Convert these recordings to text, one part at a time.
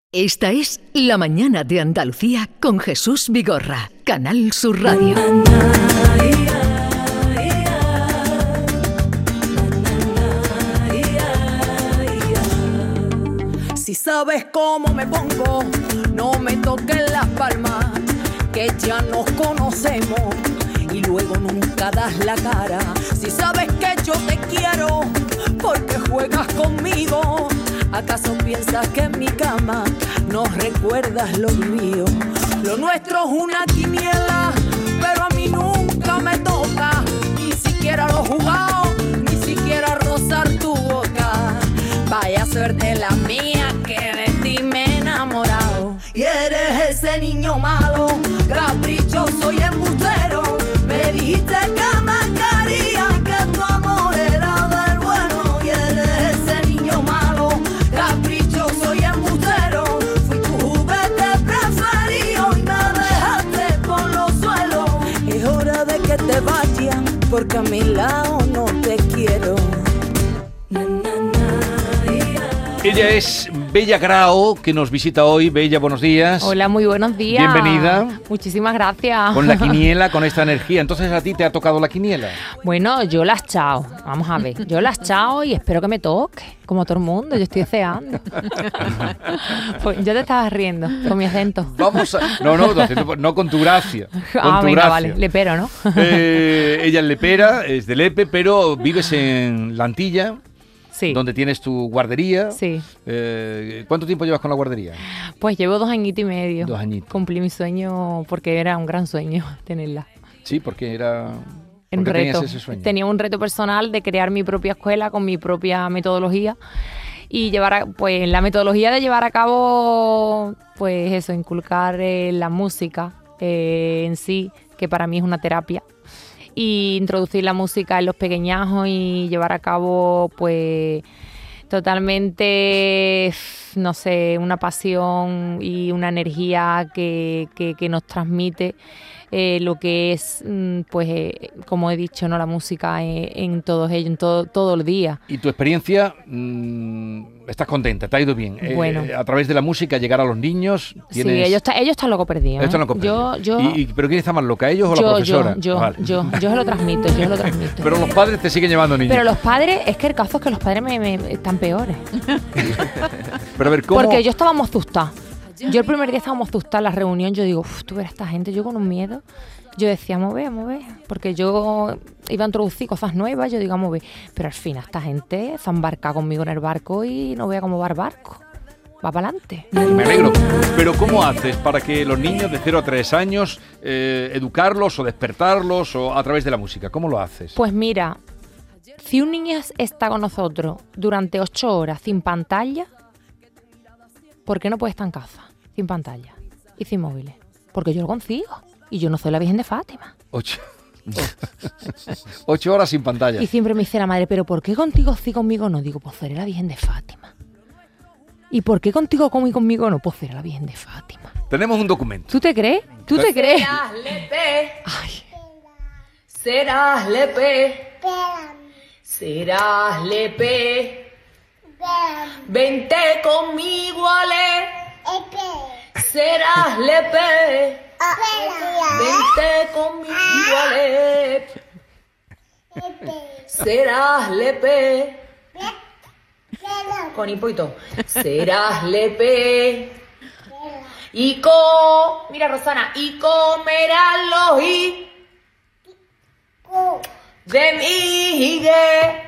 Esta es La Mañana de Andalucía con Jesús Vigorra, Canal Sur Radio. Si sabes cómo me pongo, no me toques las palmas, que ya nos conocemos y luego nunca das la cara. Si sabes que yo te quiero, porque juegas conmigo. ¿Acaso piensas que en mi cama no recuerdas lo vivido? Lo nuestro es una quiniela, pero a mí nunca me toca, ni siquiera lo jugado, ni siquiera rozar tu boca. Vaya suerte la mía, que de ti me he enamorado. Y eres ese niño malo, caprichoso y embustero. Me dijiste que me quería, que tu amor era del bueno. Y eres ese niño malo, caprichoso y embustero. Fui tu juguete preferido y me dejaste por los suelos. Es hora de que te vayas, porque a mi lado no te quiero. Ella es Bella Grao, que nos visita hoy. Bella, buenos días. Hola, muy buenos días. Bienvenida. Muchísimas gracias. Con la quiniela, con esta energía. Entonces, ¿a ti te ha tocado la quiniela? Bueno, yo la he echado. Vamos a ver. Yo la he echado y espero que me toque. Como todo el mundo, yo estoy deseando. Pues yo te estabas riendo con mi acento. Vamos a... No con tu gracia. Con tu venga, gracia. vale. Lepero, ¿no? Ella es lepera, es de Lepe, pero vives en La Antilla. Sí. Donde tienes tu guardería. Sí. ¿Cuánto tiempo llevas con la guardería? Pues llevo 2 añitos y medio. 2 añitos. Cumplí mi sueño porque era un gran sueño tenerla. Sí, porque era... Un ¿Por qué reto. tenías ese sueño? Tenía un reto personal de crear mi propia escuela con mi propia metodología y pues la metodología de llevar a cabo, pues eso, inculcar la música en sí, que para mí es una terapia. Y introducir la música en los pequeñajos y llevar a cabo pues totalmente, no sé, una pasión y una energía que nos transmite lo que es, pues como he dicho, no, la música en todos ellos, en todo el día. ¿Y tu experiencia, estás contenta? ¿Te ha ido bien? Bueno. A través de la música llegar a los niños. ¿Tienes... Sí, ellos están locos perdidos. Ellos están locos perdidos. Yo, ¿Pero quién está más loca, ellos o la profesora? Vale. Yo se lo transmito. Pero los padres te siguen llevando niños. Pero los padres, es que el caso es que los padres me están peores. Pero a ver, ¿cómo? Porque yo estábamos asustados. Yo el primer día estábamos asustados en la reunión, yo digo, tú ves a esta gente, yo con un miedo. Yo decía, vamos a ver, porque yo iba a introducir cosas nuevas, yo digo, vamos a ver. Pero al final esta gente se embarca conmigo en el barco y no vea cómo va el barco. Va para adelante. Me alegro. Pero ¿cómo haces para que los niños de 0 a 3 años educarlos o despertarlos o a través de la música? ¿Cómo lo haces? Pues mira, si un niño está con nosotros durante 8 horas sin pantalla, ¿por qué no puede estar en casa sin pantalla y sin móviles? Porque yo lo consigo y yo no soy la Virgen de Fátima. 8 horas sin pantalla. Y siempre me dice la madre, ¿pero por qué contigo sí, conmigo no? Digo, pues seré la Virgen de Fátima. ¿Y por qué contigo y conmigo no? Pues seré la Virgen de Fátima. Tenemos un documento. ¿Tú te crees? ¿Tú te crees? Serás Lepe. Ay. Serás Lepe. Serás Lepe. Vente conmigo, Ale. Serás Lepe. Vente conmigo, Ale. Serás Lepe. Con hipoito. Serás Lepe. Mira, Rosana. Y comerás los de mi higuera.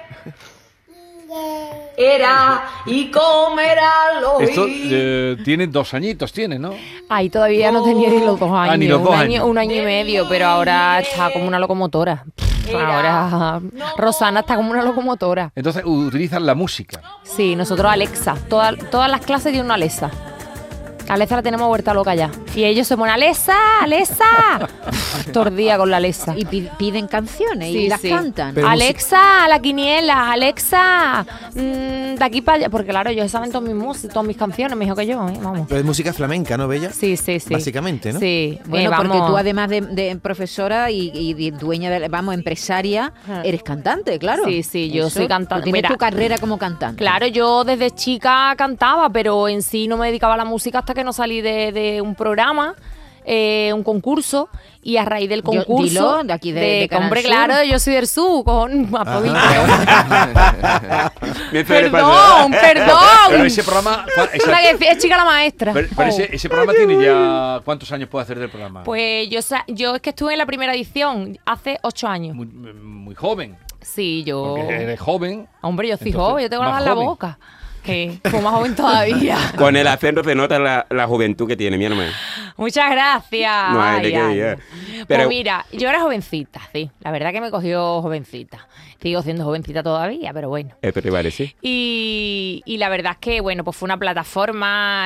Y comerá los Esto tiene 2 añitos, ¿no? Ahí todavía no tenía ni los 2 años. Ni los 2 años. Un año y medio, pero ahora está como una locomotora. Ahora Rosana está como una locomotora. Entonces utilizan la música. Sí, nosotros Alexa. Todas las clases tienen una Alexa. Alexa la tenemos vuelta loca ya. Y ellos se ponen, ¡Alexa! ¡Alexa! Todo el día con la Alexa. Y piden canciones y Sí, las sí. cantan. Pero Alexa, la quiniela, Alexa, de aquí para allá. Porque claro, ellos saben todas mis canciones, mejor que yo, vamos. Pero es música flamenca, ¿no, Bella? Sí, sí, sí. Básicamente, ¿no? Sí. Bueno, porque vamos. tú además de profesora y dueña de, empresaria, eres cantante, claro. Sí, sí, yo soy cantante. Tienes Mira, tu carrera como cantante. Claro, yo desde chica cantaba, pero en sí no me dedicaba a la música hasta que no salí de un programa, un concurso, y a raíz del concurso... Dilo, de aquí de Canal hombre, Sur. claro, yo soy del sur, con aprovito. Mientras le Perdón, Pero perdón. ese programa... Es chica la maestra. Pero Oh. ese programa tiene ya... ¿Cuántos años puede hacer del programa? Pues yo es que estuve en la primera edición hace 8 años. Muy joven. Sí, yo... Porque eres joven. Hombre, yo soy Entonces, joven, yo tengo más la la joven. boca. Fue más joven todavía. Con el acento se nota la juventud que tiene, mi hermano. Muchas gracias. No hay de Ay, qué ay. diga. Pues Pero- mira, yo era jovencita, sí. La verdad que me cogió jovencita. Sigo siendo jovencita todavía, pero bueno. Pero vale, sí. Y la verdad es que, bueno, pues fue una plataforma,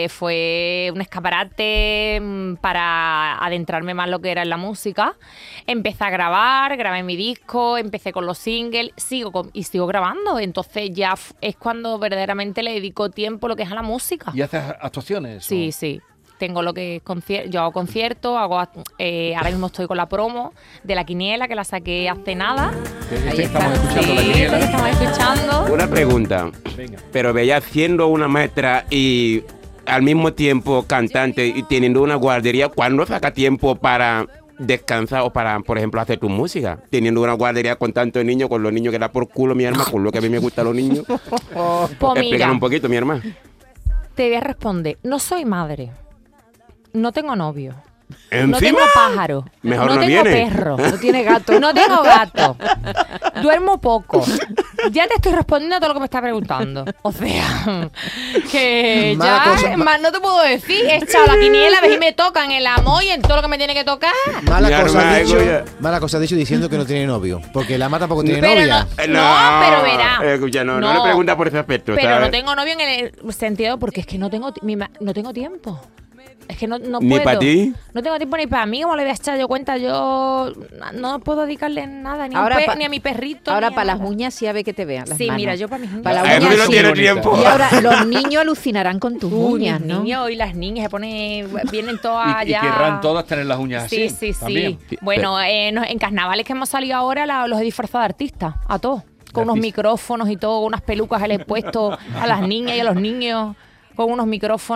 fue un escaparate para adentrarme más en lo que era en la música. Empecé a grabar, grabé mi disco, empecé con los singles, sigo grabando. Entonces ya es cuando verdaderamente le dedico tiempo lo que es a la música. ¿Y haces actuaciones? Sí, o? sí. Tengo lo que es yo hago conciertos, ahora mismo estoy con la promo de la quiniela, que la saqué hace nada. Que estamos escuchando la Sí, quiniela. que estamos escuchando. Una pregunta. Venga. Pero Bella, siendo una maestra y al mismo tiempo cantante y teniendo una guardería, ¿cuándo saca tiempo para descansar o para, por ejemplo, hacer tu música? Teniendo una guardería con tantos niños, con los niños que da por culo, mi hermano, con lo que a mí me gustan los niños. Pues Explícame mira, un poquito, mi hermano. te voy a responder. No soy madre. No tengo novio. No ¿Encima? tengo pájaro. Mejor no no tengo viene. perro. No tiene gato. No tengo gato. Duermo poco. Ya te estoy respondiendo a todo lo que me estás preguntando. O sea, que Mala ya cosa, más no te puedo decir. He echado la quiniela, a ver si me tocan el amor y en todo lo que me tiene que tocar. Mala Mi cosa has hermano, dicho, ya. mala cosa has dicho diciendo que no tiene novio. Porque la mata tampoco tiene Pero novia. no, pero verá. Escucha, no le pregunta por ese aspecto. Pero ¿sabes? no tengo novio en el sentido porque es que no tengo tiempo. Es que no ¿Ni puedo. pa' ti? No tengo tiempo ni para mí, como le voy a echar yo cuenta. Yo no puedo dedicarle nada, ni, Ahora ni a mi perrito. Ahora ni a para las nada. uñas sí a ver que te vean las Sí, manos. mira, yo para mis uñas. Para A las eso uñas no sí. tiene bonita. tiempo. Y ahora los niños alucinarán con tus uñas, mis ¿no? niños y las niñas vienen todas Y allá. querrán todas tener las uñas Sí, así. sí, sí. también. Bueno, en carnavales que hemos salido ahora los he disfrazado de artistas, a todos. Con De unos artista. micrófonos y todo, unas pelucas que les he puesto a las niñas y a los niños, con unos micrófonos.